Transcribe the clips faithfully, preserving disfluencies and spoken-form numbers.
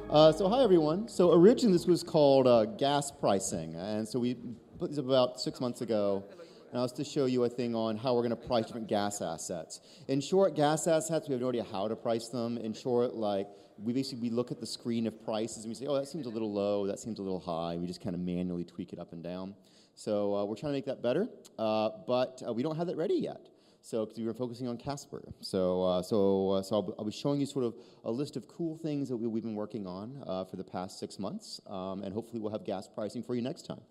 Uh, so hi everyone. So originally this was called uh, gas pricing, and so we put this up about six months ago, and I was to show you a thing on how we're going to price different gas assets. In short, gas assets, we have no idea how to price them. In short, like we basically we look at the screen of prices and we say, oh, that seems a little low, that seems a little high. We just kind of manually tweak it up and down. So uh, we're trying to make that better, uh, but uh, we don't have that ready yet. So, because we were focusing on Casper. So, uh, so, uh, so I'll, I'll be showing you sort of a list of cool things that we, we've been working on uh, for the past six months, um, and hopefully we'll have gas pricing for you next time.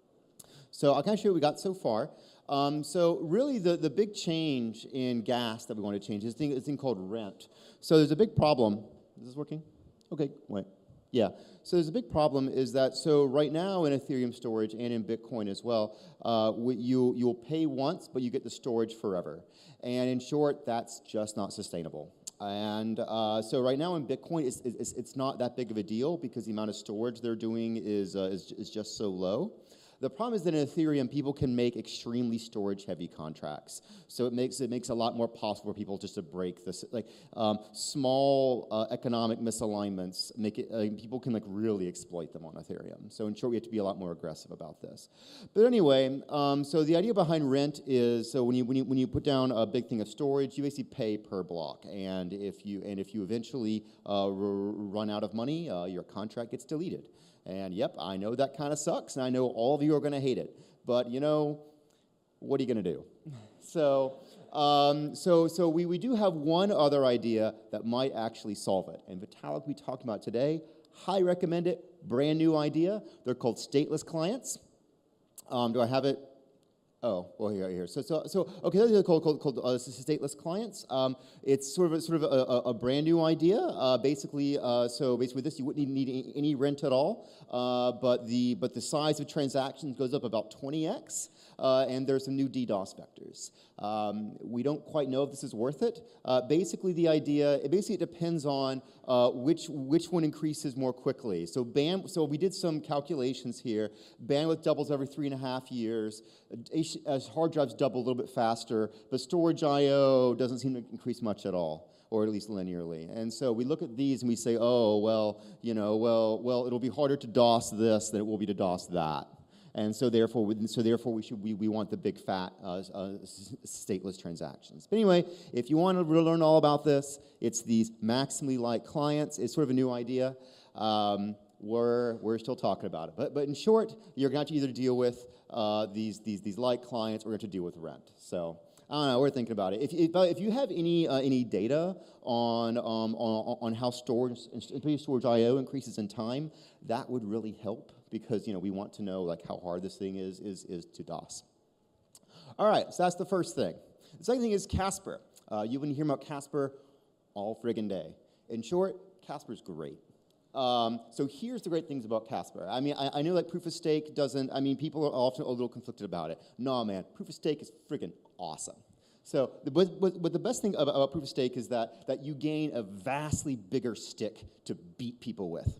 So I'll kind of show you what we got so far. Um, so really the, the big change in gas that we want to change is this thing, this thing called rent. So there's a big problem. Is this working? Okay, wait. Yeah, so there's a big problem is that, so right now in Ethereum storage and in Bitcoin as well, uh, you, you'll pay once, but you get the storage forever. And in short, that's just not sustainable. And uh, so right now in Bitcoin, it's, it's, it's not that big of a deal because the amount of storage they're doing is, uh, is, is just so low. The problem is that in Ethereum, people can make extremely storage-heavy contracts. So it makes it makes a lot more possible for people just to break this. Like um, small uh, economic misalignments make it. Uh, people can like really exploit them on Ethereum. So in short, we have to be a lot more aggressive about this. But anyway, um, so the idea behind rent is so when you when you when you put down a big thing of storage, you basically pay per block. And if you and if you eventually uh, run out of money, uh, your contract gets deleted. And yep, I know that kind of sucks, and I know all of you are going to hate it. But you know, what are you going to do? so, um, so, so we, we do have one other idea that might actually solve it. And Vitalik, we talked about today. Highly recommend it. Brand new idea. They're called stateless clients. Um, do I have it? Oh, well, here, here. So, so, so okay, those are called, called, called uh, stateless clients. Um, it's sort of a, sort of a, a brand new idea. Uh, basically, uh, so basically with this, you wouldn't need, need any rent at all, uh, but the but the size of transactions goes up about twenty x. Uh, and there's some new DDoS vectors. Um, we don't quite know if this is worth it. Uh, basically, the idea, it basically it depends on uh, which which one increases more quickly. So, band, so we did some calculations here. Bandwidth doubles every three and a half years. As hard drives double a little bit faster, but storage I O doesn't seem to increase much at all, or at least linearly. And so we look at these and we say, oh, well, you know, well, well, it'll be harder to DOS this than it will be to DOS that. And so therefore, we, so therefore, we should we, we want the big fat uh, uh, stateless transactions. But anyway, if you want to learn all about this, it's these maximally light clients. It's sort of a new idea. Um, we're we're still talking about it. But but in short, you're going to have to either deal with uh, these these these light clients, or you're going to have to deal with rent. So. I don't know. We're thinking about it. If, if, if you have any uh, any data on um, on on how storage storage I O increases in time, that would really help because you know we want to know like how hard this thing is is is to DOS. All right, so that's the first thing. The second thing is Casper. Uh, you've been hearing about Casper all friggin' day. In short, Casper's great. Um, so here's the great things about Casper. I mean, I, I know like proof of stake doesn't, I mean, people are often a little conflicted about it. No, man, proof of stake is friggin' awesome. So, the, but, but, but the best thing about, about proof of stake is that, that you gain a vastly bigger stick to beat people with.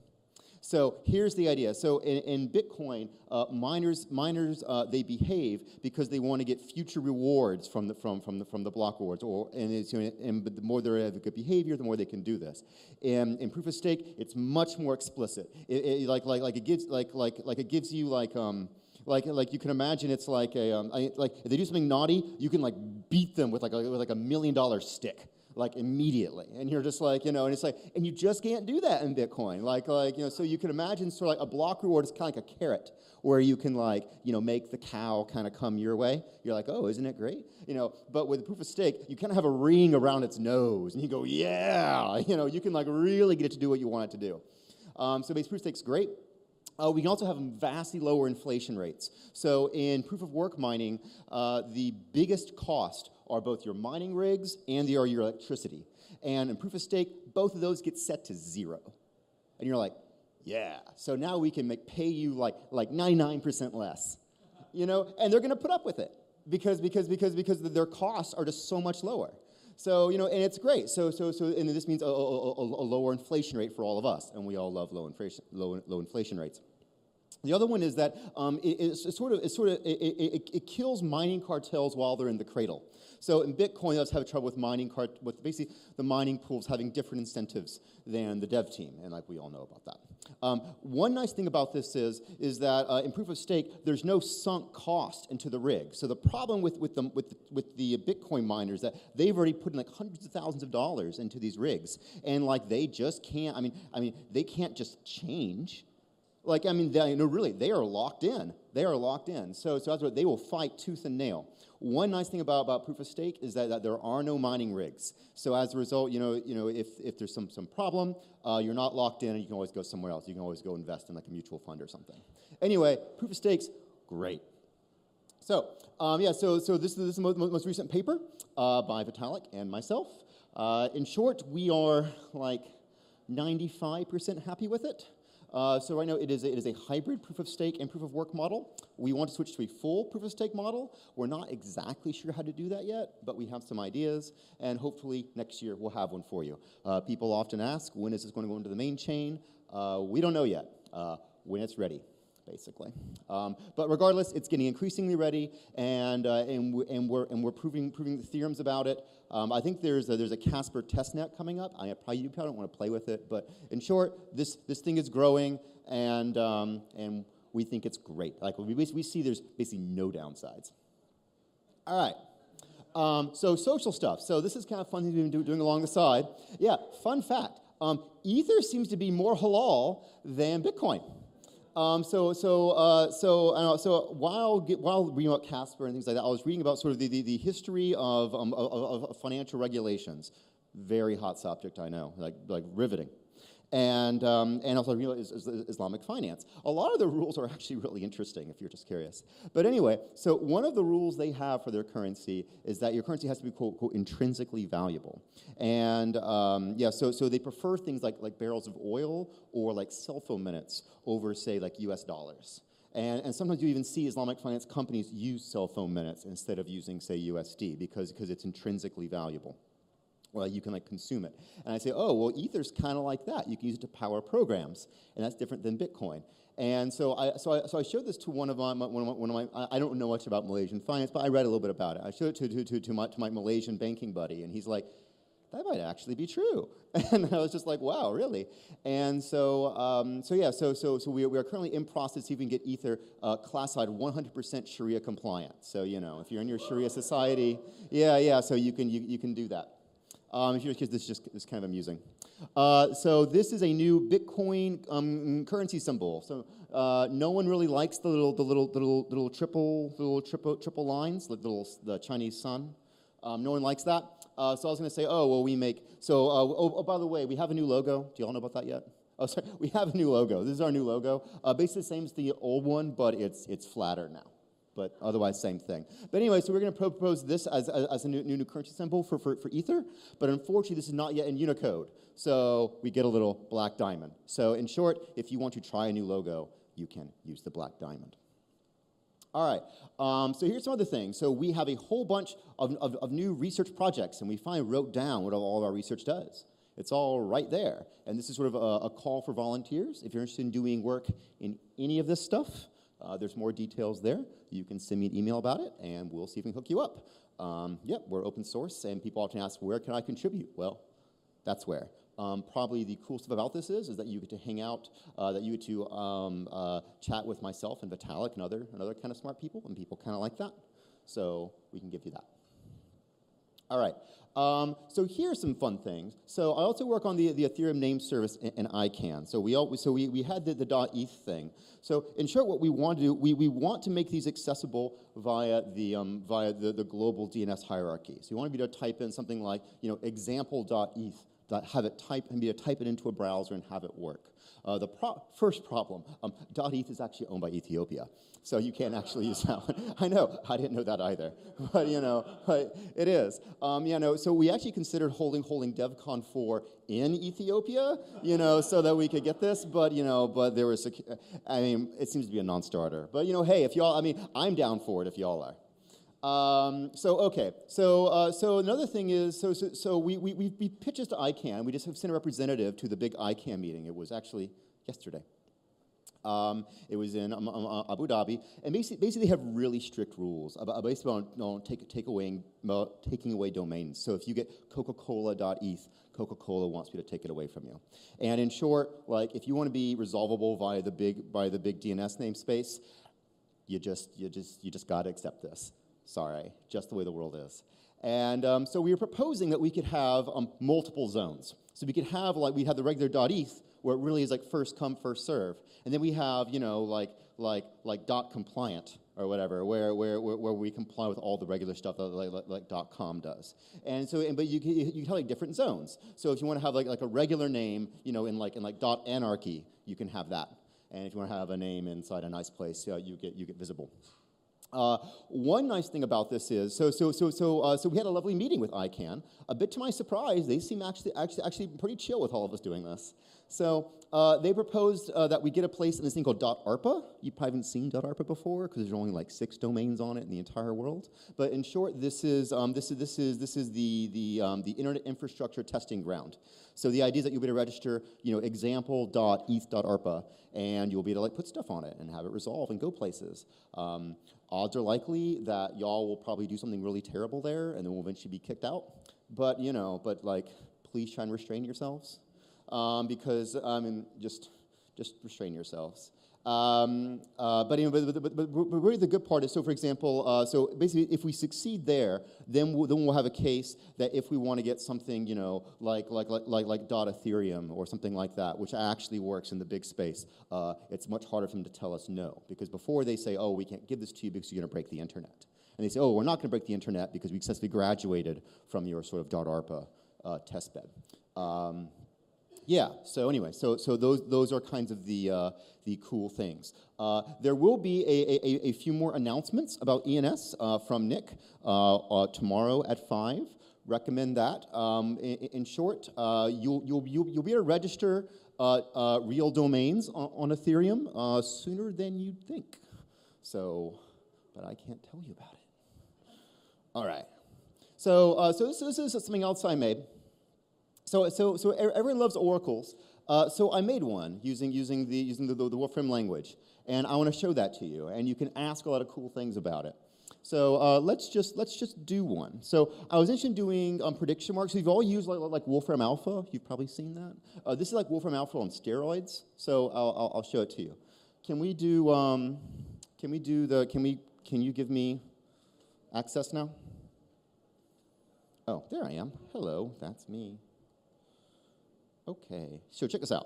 So here's the idea. So in, in Bitcoin, uh, miners miners uh, they behave because they want to get future rewards from the from from the from the block rewards. Or and, it's, you know, and the more they have a good behavior, the more they can do this. In, in proof of stake, it's much more explicit. It, it, like like like it gives like like like it gives you like um. Like, like you can imagine, it's like a um, I, like if they do something naughty, you can like beat them with like a, with like a million dollar stick, like immediately, and you're just like you know, and it's like, and you just can't do that in Bitcoin, like like you know, so you can imagine sort of like a block reward is kind of like a carrot, where you can like you know make the cow kind of come your way. You're like, oh, isn't it great, you know? But with proof of stake, you kind of have a ring around its nose, and you go, yeah, you know, you can like really get it to do what you want it to do. Um, so base proof of stake's great. Uh, we can also have vastly lower inflation rates. So in proof-of-work mining, uh, the biggest cost are both your mining rigs and the, or your electricity. And in proof-of-stake, both of those get set to zero. And you're like, yeah. So now we can make, pay you like like ninety-nine percent less, you know. And they're going to put up with it because because because because their costs are just so much lower. So you know, and it's great. So so so, and this means a, a, a, a lower inflation rate for all of us, and we all love low inflation low low inflation rates. The other one is that um, it, it's, it's sort of, it's sort of it, it, it kills mining cartels while they're in the cradle. So in Bitcoin, let's have trouble with mining cart with basically the mining pools having different incentives than the dev team, and like we all know about that. Um, one nice thing about this is is that uh, in proof of stake, there's no sunk cost into the rig. So the problem with with the with the, with the Bitcoin miners that they've already put in like hundreds of thousands of dollars into these rigs, and like they just can't. I mean, I mean, they can't just change. Like, I mean, they, no, really, they are locked in. They are locked in. So, so that's what they will fight tooth and nail. One nice thing about, about proof of stake is that, that there are no mining rigs. So as a result, you know, you know, if, if there's some, some problem, uh, you're not locked in, and you can always go somewhere else. You can always go invest in like a mutual fund or something. Anyway, proof of stake's great. So, um, yeah, so, so this, this is the most, most recent paper uh, by Vitalik and myself. Uh, in short, we are like ninety-five percent happy with it. Uh, so right now it is, a, it is a hybrid proof of stake and proof of work model. We want to switch to a full proof of stake model. We're not exactly sure how to do that yet, but we have some ideas, and hopefully next year we'll have one for you. Uh, people often ask, when is this going to go into the main chain? Uh, we don't know yet. Uh, when it's ready, basically. Um, but regardless, it's getting increasingly ready, and uh, and, we, and we're and we're proving proving the theorems about it. Um, I think there's a, there's a Casper testnet coming up. I probably you probably don't want to play with it, but in short, this this thing is growing, and um, and we think it's great. Like we we see there's basically no downsides. All right. Um, so social stuff. So this is kind of fun to do doing along the side. Yeah. Fun fact. Um, Ether seems to be more halal than Bitcoin. Um, so, so, uh, so, uh, so while while reading about Casper and things like that, I was reading about sort of the the, the history of, um, of of financial regulations. Very hot subject, I know, like like riveting, and um, and also real is, is Islamic finance. A lot of the rules are actually really interesting if you're just curious. But anyway, so one of the rules they have for their currency is that your currency has to be quote, quote intrinsically valuable, and um, yeah, so so they prefer things like like barrels of oil or like cell phone minutes over, say, like U S dollars. And, and sometimes you even see Islamic finance companies use cell phone minutes instead of using, say, U S D because, because it's intrinsically valuable. Well, you can like consume it. And I say, oh, well, Ether's kind of like that. You can use it to power programs, and that's different than Bitcoin. And so I, so I, so I showed this to one of my, one of my, one of my, I don't know much about Malaysian finance, but I read a little bit about it. I showed it to, to, to, to, my, to my Malaysian banking buddy, and he's like, that might actually be true. And I was just like, wow, really? And so, um, so yeah, so so so we are, we are currently in process to even get Ether uh, classified one hundred percent Sharia compliant. So you know, if you're in your Sharia society, yeah, yeah, so you can you, you can do that. Um, if you're kids, this is just this is kind of amusing. Uh, so this is a new Bitcoin um, currency symbol. So uh, no one really likes the little the little the little the little triple the little triple triple lines, like the little the Chinese sun. Um, no one likes that. Uh, so I was going to say, oh, well, we make, so, uh, oh, oh, by the way, we have a new logo. Do you all know about that yet? Oh, sorry, we have a new logo. This is our new logo. Uh, basically the same as the old one, but it's it's flatter now. But otherwise, same thing. But anyway, so we're going to propose this as, as, as a new, new, new currency symbol for, for, for Ether. But unfortunately, this is not yet in Unicode. So we get a little black diamond. So in short, if you want to try a new logo, you can use the black diamond. All right, um, so here's some other things. So we have a whole bunch of, of, of new research projects, and we finally wrote down what all of our research does. It's all right there. And this is sort of a, a call for volunteers. If you're interested in doing work in any of this stuff, uh, there's more details there. You can send me an email about it, and we'll see if we can hook you up. Um, yep, we're open source, and people often ask, where can I contribute? Well, that's where. Um, probably the cool stuff about this is, is that you get to hang out, uh, that you get to um, uh, chat with myself and Vitalik and other, and other kind of smart people, and people kind of like that. So we can give you that. All right. Um, so here's some fun things. So I also work on the, the Ethereum name service in, in I CANN. So we all, so we, we had the, the .eth thing. So in short, what we want to do, we, we want to make these accessible via the um, via the, the global D N S hierarchy. So you want to be able to type in something like, you know, example.eth. Have it type and be able to type it into a browser and have it work. Uh, the pro first problem, um, .eth is actually owned by Ethiopia, so you can't actually use that one. I know, I didn't know that either, but you know, but it is. Um, you know, so we actually considered holding holding DevCon four in Ethiopia, you know, so that we could get this, but you know, but there was, I mean, it seems to be a non-starter. But you know, hey, if y'all, I mean, I'm down for it if y'all are. Um, so okay, so uh, so another thing is, so so, so we, we we pitched this to I CANN. We just have sent a representative to the big I CANN meeting. It was actually yesterday, Um, it was in um, um, uh, Abu Dhabi, and basically, basically they have really strict rules about basically on no, take, take away, uh, taking away domains. So if you get coca cola dot e t h, Coca-Cola wants you to take it away from you. And in short, like if you want to be resolvable via the big by the big D N S namespace, you just you just you just got to accept this. Sorry, just the way the world is. And um, so we were proposing that we could have um, multiple zones. So we could have like we had the regular .eth where it really is like first come first serve, and then we have you know like like like dot compliant or whatever where where where, where we comply with all the regular stuff that like, like, like dot com does. And so and, but you can, you can have like different zones. So if you want to have like like a regular name you know in like in like dot anarchy, you can have that. And if you want to have a name inside a nice place, uh, you get you get visible. Uh, one nice thing about this is, so so so so uh, so we had a lovely meeting with I CANN. A bit to my surprise, they seem actually actually actually pretty chill with all of us doing this. So uh, they proposed uh, that we get a place in this thing called .arpa. You probably haven't seen .arpa before because there's only like six domains on it in the entire world. But in short, this is um, this is this is this is the the um, the Internet Infrastructure Testing Ground. So the idea is that you'll be able to register, you know, example dot e t h dot arpa, and you'll be able to like put stuff on it and have it resolve and go places. Um, odds are likely that y'all will probably do something really terrible there, and then we'll eventually be kicked out. But you know, but like, please try and restrain yourselves, um, because I mean, just just restrain yourselves. Um, uh, but, anyway, but, but, but, but really the good part is, so for example, uh, so basically if we succeed there, then we'll, then we'll have a case that if we want to get something, you know, like like like like like dot Ethereum or something like that, which actually works in the big space, uh, it's much harder for them to tell us no, because before they say, oh, we can't give this to you because you're going to break the internet, and they say, oh, we're not going to break the internet because we successfully graduated from your sort of .arpa uh, testbed. Um, Yeah. So anyway, so so those those are kinds of the uh, the cool things. Uh, there will be a, a, a few more announcements about E N S uh, from Nick uh, uh, tomorrow at five. Recommend that. Um, in, in short, uh, you'll you'll you'll you'll be able to register uh, uh, real domains on, on Ethereum uh, sooner than you'd think. So, but I can't tell you about it. All right. So uh, so this, this is something else I made. So, so, so everyone loves oracles. Uh, so I made one using using the using the, the, the Wolfram language, and I want to show that to you. And you can ask a lot of cool things about it. So uh, let's just let's just do one. So I was interested in doing um, prediction marks. We've all used like, like Wolfram Alpha. You've probably seen that. Uh, this is like Wolfram Alpha on steroids. So I'll, I'll, I'll show it to you. Can we do um, Can we do the? Can we? Can you give me access now? Oh, there I am. Hello, that's me. Okay, so check this out.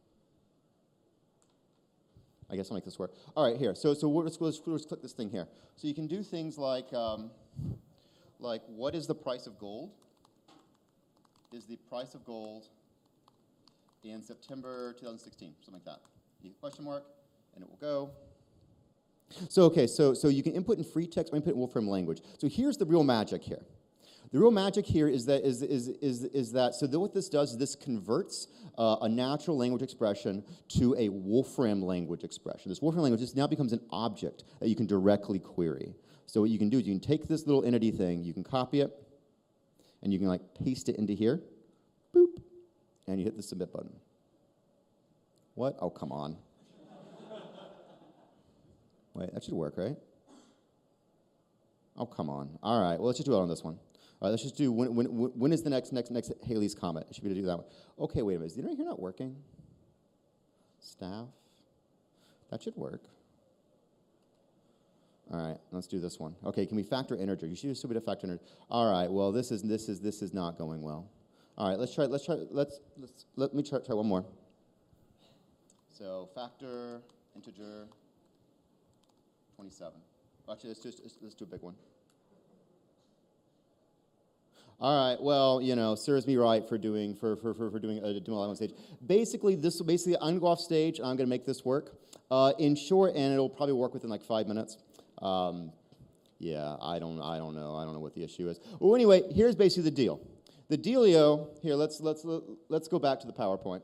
I guess I'll make this work. All right, here. So, so let's, let's, let's click this thing here. So you can do things like, um, like what is the price of gold? Is the price of gold in September two thousand sixteen, something like that. You question mark, and it will go. So okay, so so you can input in free text or input in Wolfram language. So here's the real magic here. The real magic here is that is is is is that so that what this does is this converts uh, a natural language expression to a Wolfram language expression. This Wolfram language this now becomes an object that you can directly query. So what you can do is you can take this little entity thing, you can copy it, and you can like paste it into here, boop, and you hit the submit button. What? Oh, come on. Wait, that should work, right? Oh, come on. All right, well, let's just do it on this one. All right, let's just do, when, when, when is the next, next, next Halley's Comet? I should be able to do that one. Okay, wait a minute. Is the internet here not working? Staff? That should work. All right, let's do this one. Okay, can we factor integer? You should still be able to factor integer. All right, well, this is, this is, this is not going well. All right, let's try, let's try, let's, let's, let me try, try one more. So factor integer twenty-seven. Actually, let's just, let's do a big one. All right. Well, you know, serves me right for doing for for for, for doing a demo live on stage. Basically, this basically I'm gonna go off stage. I'm gonna make this work. Uh, in short, and it'll probably work within like five minutes. Um, yeah, I don't I don't know I don't know what the issue is. Well, anyway, here's basically the deal. The dealio here. Let's let's let's go back to the PowerPoint.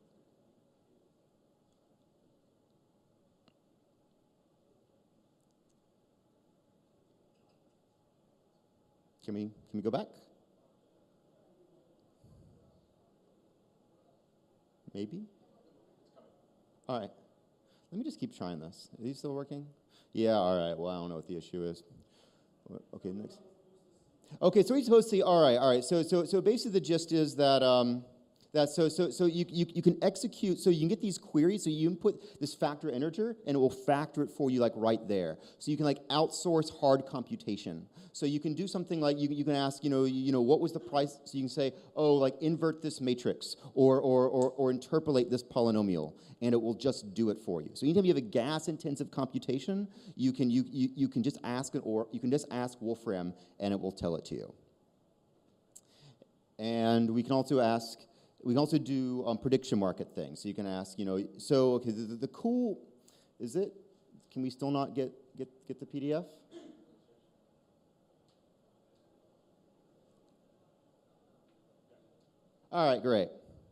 Can we can we go back? Maybe? All right. Let me just keep trying this. Are these still working? Yeah, all right. Well, I don't know what the issue is. Okay, next. Okay, so we're supposed to see, all right, all right. So so so basically the gist is that um that so so so you, you you can execute, so you can get these queries, so you input this factor integer and it will factor it for you like right there. So you can like outsource hard computation. So you can do something like you, you can ask, you know, you, you know, what was the price? So you can say, oh, like invert this matrix or or or, or interpolate this polynomial, and it will just do it for you. So anytime you have a gas-intensive computation, you can you, you you can just ask it, or you can just ask Wolfram, and it will tell it to you. And we can also ask, we can also do um, prediction market things. So you can ask, you know, so okay, the, the, the cool, is it? Can we still not get get get the P D F? All right, great.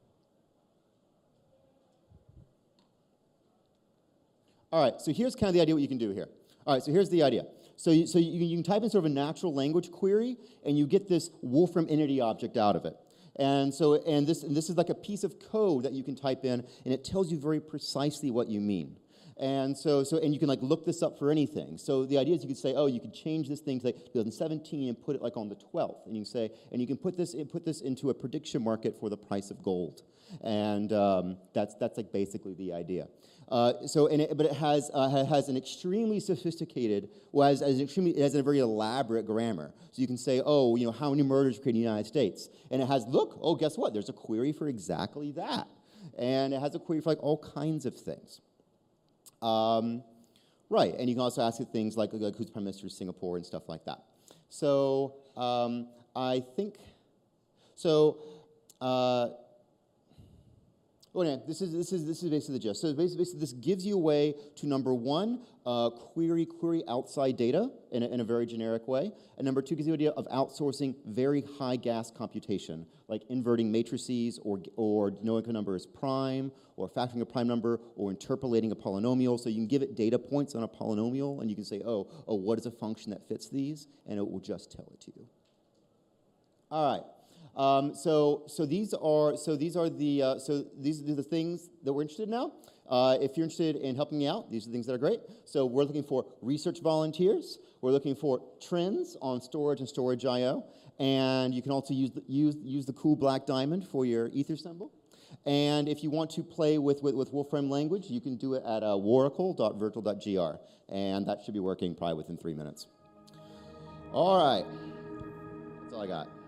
All right, so here's kind of the idea what you can do here. All right, so here's the idea. So you, so you, you can type in sort of a natural language query, and you get this Wolfram entity object out of it. And so, and this, and this is like a piece of code that you can type in, and it tells you very precisely what you mean. And so, so, and you can like look this up for anything. So the idea is you could say, oh, you could change this thing to like twenty seventeen and put it like on the twelfth, and you can say, and you can put this, put this into a prediction market for the price of gold, and um, that's that's like basically the idea. Uh, so, and it, but it has uh, has an extremely sophisticated, well, has, has extremely, it has a very elaborate grammar. So you can say, oh, you know, how many murders occurred in the United States, and it has, look, oh, guess what? There's a query for exactly that, and it has a query for like all kinds of things. Um, right, and you can also ask it things like, like who's Prime Minister of Singapore and stuff like that. So um, I think, so, uh, oh, yeah, this is this is this is basically the gist. So basically, basically this gives you a way to, number one, uh, query query outside data in a, in a very generic way, and number two gives you the idea of outsourcing very high gas computation, like inverting matrices, or or knowing a number is prime, or factoring a prime number, or interpolating a polynomial. So you can give it data points on a polynomial, and you can say, oh oh, what is a function that fits these, and it will just tell it to you. All right. Um, so, so these are so these are the uh, so these are the things that we're interested in now. Uh, if you're interested in helping me out, these are the things that are great. So we're looking for research volunteers. We're looking for trends on storage and storage I O, and you can also use the, use use the cool black diamond for your ether symbol. And if you want to play with with, with Wolfram language, you can do it at uh, waracle dot virtual dot g r, and that should be working probably within three minutes. All right, that's all I got.